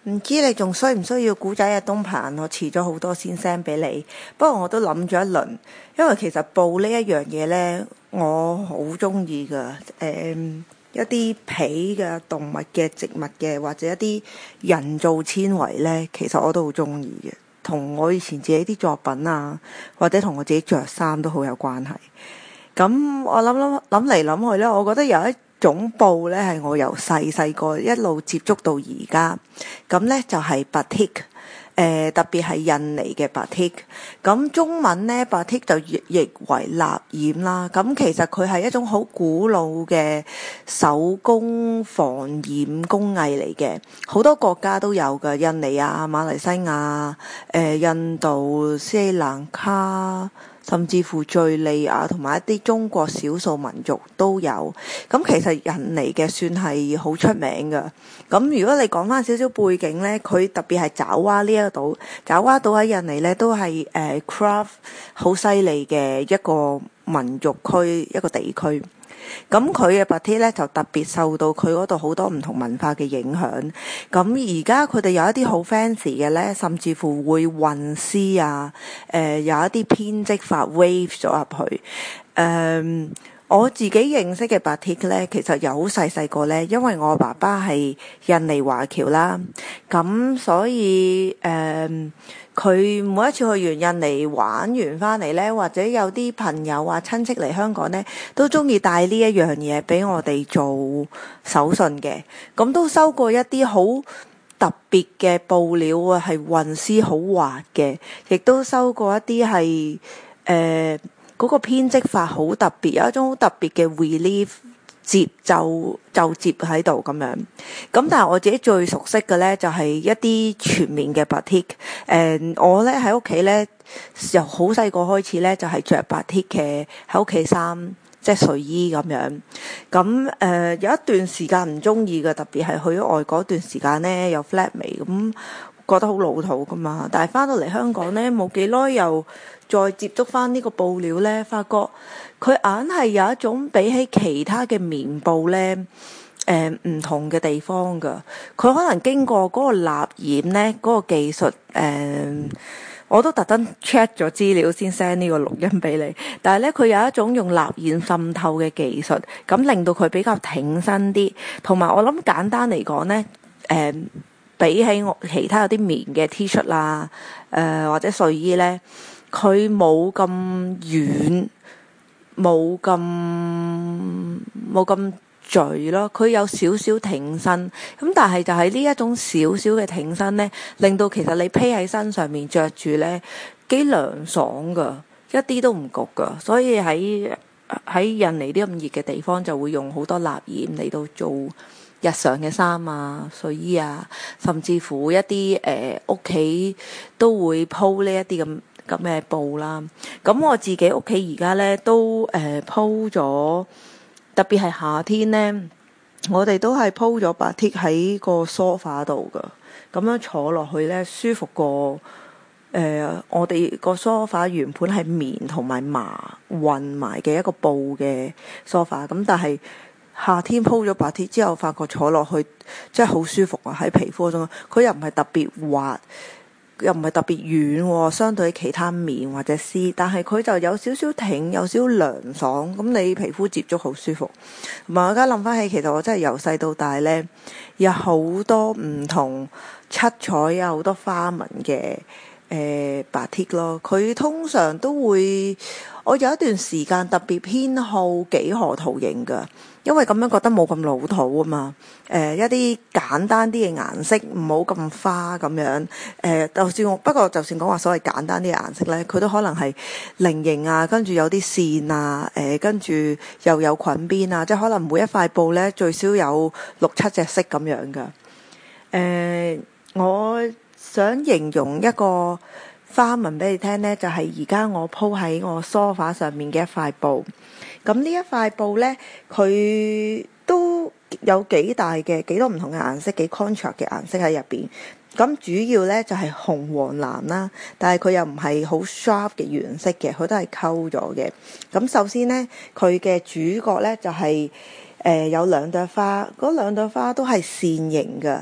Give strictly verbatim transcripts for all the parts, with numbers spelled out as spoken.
唔知你仲需唔需要古仔嘅東鵬？我遲咗好多先 send 俾你，不過我都諗咗一輪，因為其實布呢一樣嘢呢，我好中意噶。誒、嗯，一啲皮嘅動物嘅、植物嘅，或者一啲人造纖維呢，其實我都好中意嘅，同我以前自己啲作品啊，或者同我自己着衫都好有關係。咁我諗諗諗嚟諗去呢，我覺得有一種布咧係我由細細個一路接觸到而家，咁咧就係 batik， 誒特別係印尼嘅 batik。咁中文咧 batik 就譯譯為蠟染啦。咁其實佢係一種好古老嘅手工防染工藝嚟嘅，好多國家都有嘅，印尼啊、馬來西亞、誒印度、斯里蘭卡，甚至乎敘利亞同埋一啲中國少數民族都有。咁其實印尼嘅算係好出名㗎。咁如果你講翻少少背景呢，佢特別係爪哇呢一個島，爪哇島喺印尼呢都係誒、呃、craft 好犀利嘅一個民族區，一個地區。咁佢嘅 batik 咧就特別受到佢嗰度好多唔同文化嘅影響。咁而家佢哋有一啲好 fancy 嘅咧，甚至乎會混絲啊，誒、呃、有一啲編織法 wave 咗入去。誒、呃，我自己認識嘅 batik 咧，其實由好細細個咧，因為我爸爸係印尼華僑啦，咁所以誒。呃佢每一次去完印尼玩完翻嚟呢，或者有啲朋友啊親戚嚟香港呢，都中意帶呢一樣嘢俾我哋做手信嘅。咁都收過一啲好特別嘅布料啊，係運絲好滑嘅，亦都收過一啲係誒嗰個編織法好特別，有一種好特別嘅 relief。接就就接喺度咁樣，咁但係我自己最熟悉嘅呢，就係、是、一啲全面嘅 batik。誒，我呢喺屋企呢，由好細個開始呢，就係着 batik 嘅喺屋企衫，即係睡衣咁樣。咁誒、呃、有一段時間唔中意嘅，特別係去咗外國段時間呢，有 flat 眉咁，覺得好老土噶嘛。但係翻到嚟香港呢，冇幾耐又再接觸翻呢個布料呢，發覺佢硬係有一種比起其他嘅棉布呢，誒、呃、唔同嘅地方噶。佢可能經過嗰個蠟染呢，嗰、嗰個技術，誒、呃、我都特登 check 咗資料先 send 呢個錄音俾你。但係呢，佢有一種用蠟染滲透嘅技術，咁令到佢比較挺身啲。同埋我諗簡單嚟講呢，誒、呃、比起我其他有啲棉嘅 T 恤啦，誒、呃、或者睡衣呢，佢冇咁軟。冇咁冇咁墜咯，佢有少少挺身，咁但係就係呢一種少少嘅挺身呢，令到其實你披喺身上面着住呢幾涼爽噶，一啲都唔焗噶，所以喺喺印尼啲咁熱嘅地方就會用好多蠟染嚟到做日常嘅衫啊、睡衣啊，甚至乎一啲誒屋企都會鋪呢一啲咁咁嘅布啦。咁我自己屋企而家咧都誒鋪咗，特別係夏天咧，我哋都係鋪咗batik喺個梳化度噶，咁樣坐落去咧舒服過誒、呃、我哋個梳化原本係棉同埋麻混埋嘅一個布嘅梳化。咁但係夏天鋪咗batik之後，發覺坐落去真係好舒服啊！喺皮膚中，佢又唔係特別滑。又唔係特別軟喎，相對其他棉或者絲，但係佢就有少少挺，有少少涼爽，咁你皮膚接觸好舒服。同埋我而家諗翻起，其實我真係由細到大呢，有好多唔同七彩啊，好多花紋嘅誒batik咯。佢通常都會，我有一段時間特別偏好幾何圖形㗎。因為咁樣覺得冇咁老土啊嘛，誒、呃、一啲簡單啲嘅顏色，唔好咁花咁樣，誒、呃、就算我不過就算講話所謂簡單啲嘅顏色咧，佢都可能係菱形啊，跟住有啲線啊，誒、呃、跟住又有裙邊啊，即係可能每一塊布咧最少有六七隻色咁樣噶。誒、呃，我想形容一個花紋俾你聽咧，就係而家我鋪喺我梳化上面嘅一塊布。咁呢一塊布呢，佢都有幾大嘅幾多唔同嘅顏色，幾 contrast 嘅顏色喺入邊。咁主要呢就係、是、紅黃藍啦，但係佢又唔係好 sharp 嘅原色嘅，佢都係溝咗嘅。咁首先呢，佢嘅主角呢就係、是、誒、呃、有兩朵花，嗰兩朵花都係扇形嘅。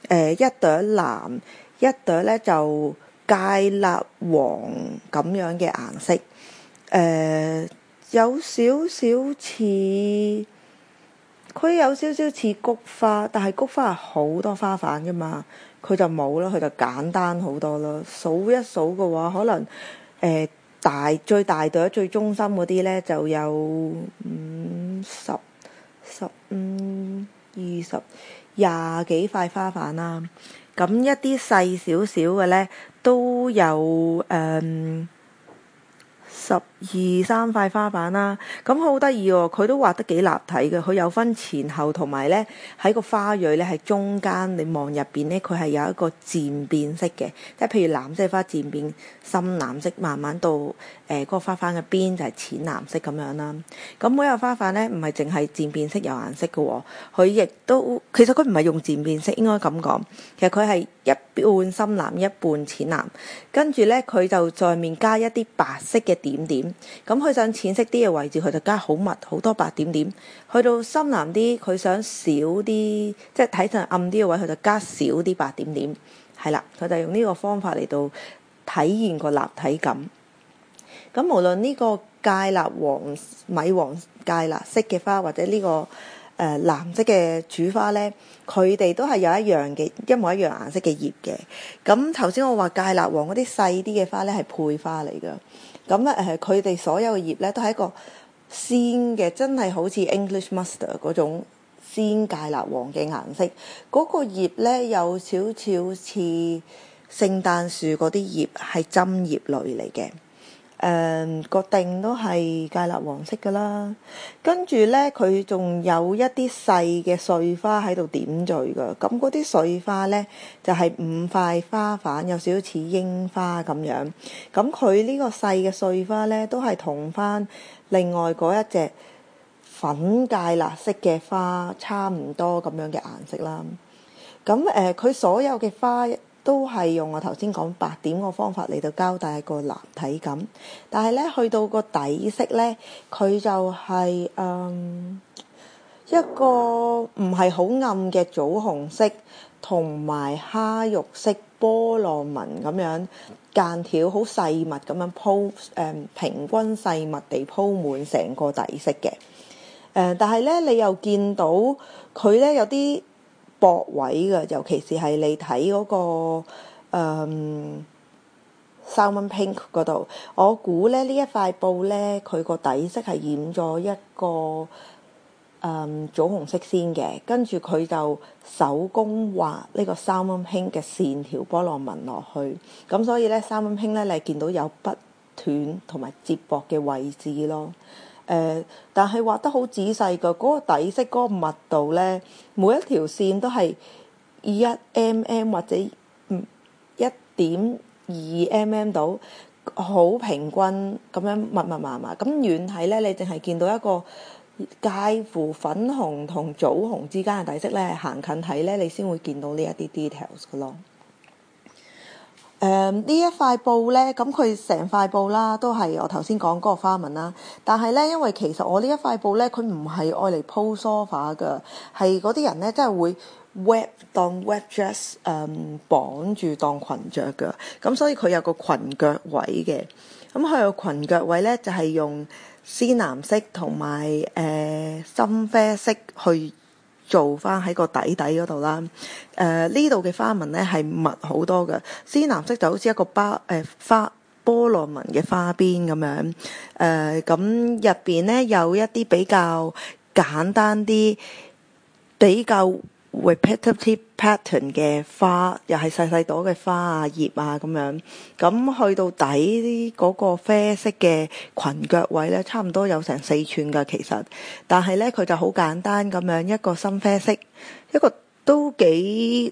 呃、一朵藍，一朵咧就芥蠟黃咁樣嘅顏色，誒、呃、有少少似，佢有少少似菊花，但係菊花係好多花瓣噶嘛，佢就冇啦，佢就簡單好多啦。數一數嘅話，可能誒、呃、大最大朵最中心嗰啲咧就有五十十五二十廿幾塊花瓣啦。咁一啲細少少嘅咧都有誒、嗯十二三塊花瓣啦，咁好得意喎！佢都畫得幾立體嘅，佢有分前後，同埋咧喺個花蕊咧係中間，你望入邊咧佢係有一個漸變色嘅，即係譬如藍色花漸變深藍色，慢慢到誒嗰、呃那個花瓣嘅邊就係淺藍色咁樣啦。咁每個花瓣咧唔係淨係漸變色有顏色嘅喎，佢亦都其實佢唔係用漸變色，應該咁講，其實佢係一半深藍一半淺藍，跟住咧佢就在面加一啲白色嘅點點，咁佢想淺色啲嘅位置，佢就加好密好多白點點；去到深藍啲，佢想少啲，即係睇上暗啲嘅位，佢就加少啲白點點。係啦，佢就用呢個方法嚟到體現個立體感。咁無論呢個芥蠟黃、米黃芥蠟色嘅花，或者呢、這個誒、呃、藍色嘅主花呢，佢哋都係有一樣嘅一模一樣顏色嘅葉嘅。咁頭先我話芥蠟黃嗰啲細啲嘅花呢係配花嚟㗎。咁咧誒，佢哋所有嘅葉咧都係一個鮮嘅，真係好似 English mustard 嗰種鮮芥蠟黃嘅顏色。嗰、那個葉咧有少少似聖誕樹嗰啲葉，係針葉類嚟嘅。誒、嗯、個定都係芥蠟黃色噶啦，跟住咧佢仲有一啲細嘅碎花喺度點綴噶，咁嗰啲碎花咧就係、是、五塊花瓣，有少少似櫻花咁樣。咁佢呢個細嘅碎花咧都係同翻另外嗰一隻粉芥蠟色嘅花差唔多咁樣嘅顏色啦。咁誒佢所有嘅花都係用我頭先講白點個方法嚟到交代個立體感，但係咧去到個底色咧，佢就係、是、嗯一個唔係好暗嘅棗紅色，同埋蝦肉色波浪紋咁樣間條好細密咁樣鋪誒、嗯、平均細密地鋪滿成個底色嘅。誒、呃，但係咧你又見到佢咧有啲薄位嘅，尤其是係你睇嗰、那個誒 salmon pink 嗰度，我估咧呢一塊布咧，佢個底色係染咗一個誒、嗯、棗紅色先嘅，跟住佢就手工畫呢個 salmon pink 嘅線條波浪紋落去，咁所以咧 salmon pink 咧你見到有不斷同埋接駁嘅位置咯。誒、呃，但係畫得好仔細㗎，嗰、那個底色嗰個密度咧，每一條線都係一 mm 或者一點二 mm 到，好平均咁樣密密麻麻。咁遠睇咧，你淨係見到一個介乎粉紅同棗紅之間嘅底色咧，行近睇咧，你先會見到呢一啲 details 㗎咯。誒、uh, 呢一塊布咧，咁佢成塊布啦，都係我頭先講嗰個花紋啦。但係咧，因為其實我呢一塊布咧，佢唔係愛嚟鋪 sofa 㗎，係嗰啲人咧真係會 wrap 當 wrap dress 誒、嗯、綁住當裙着㗎。咁所以佢有個裙腳位嘅。咁佢個裙腳位咧就係、是、用鮮藍色同埋誒深啡色去做翻喺個底底嗰度啦。誒呢度嘅花紋咧係密好多嘅，鮮藍色就好似一個包誒、呃、花波浪紋嘅花邊咁樣。誒咁入邊咧有一啲比較簡單啲、比較 repetitive pattern 嘅花，又係細細朵嘅花啊、葉啊咁樣。咁去到底嗰個啡色嘅裙腳位咧，差唔多有成四寸㗎其實，但係咧佢就好簡單咁樣，一個深啡色，一個都幾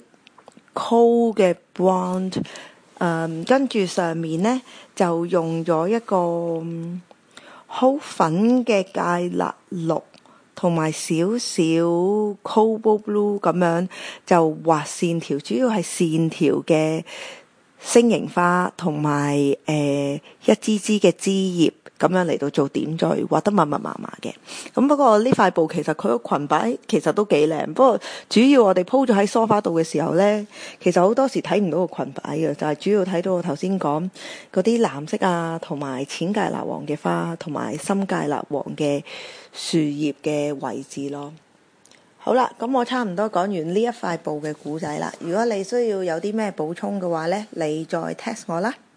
cool 嘅 brown， 誒、嗯、跟住上面咧就用咗一個好粉嘅芥蠟綠，同埋少少 cobalt blue 咁樣就畫線條，主要係線條嘅星形花，同埋誒一支支嘅枝葉咁樣嚟到做點綴，畫得密密麻麻嘅。咁不過呢塊布其實佢個裙擺其實都幾靚，不過主要我哋鋪咗喺梳化度嘅時候呢，其實好多時睇唔到個裙擺嘅，就係主要睇到我頭先講嗰啲藍色啊，同埋淺芥辣黃嘅花，同埋深芥辣黃嘅樹葉嘅位置咯。好啦，咁我差唔多講完呢一塊布嘅故仔啦。如果你需要有啲咩補充嘅話呢，你再 text 我啦。